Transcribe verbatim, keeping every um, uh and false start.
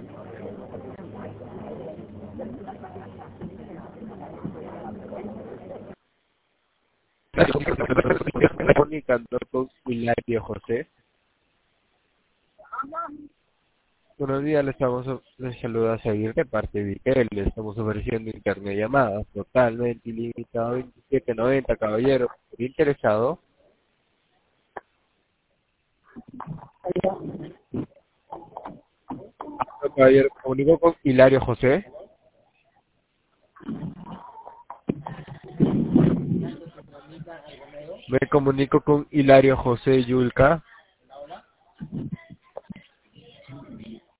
Comunicando con Hilario José. Buenos días, le estamos les saluda a seguir de parte de Vitel. Le estamos ofreciendo internet llamadas totalmente ilimitado, veintisiete noventa, caballero. ¿Interesado? Caballero, comunico con Hilario José. Me comunico con Hilario José Yulca.